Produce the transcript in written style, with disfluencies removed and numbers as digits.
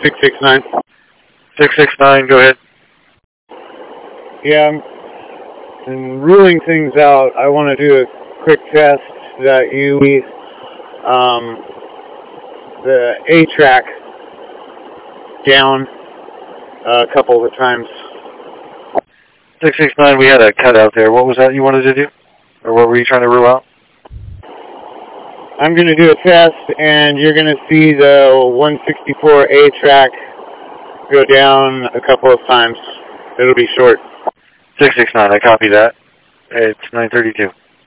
669. 669, go ahead. Yeah, in ruling things out, I want to do a quick test that you the A-track down a couple of times. 669, we had a cutout there. What was that you wanted to do? Or what were you trying to rule out? I'm going to do a test, and you're going to see the 164 A-track go down a couple of times. It'll be short. 669, I copy that. It's 932.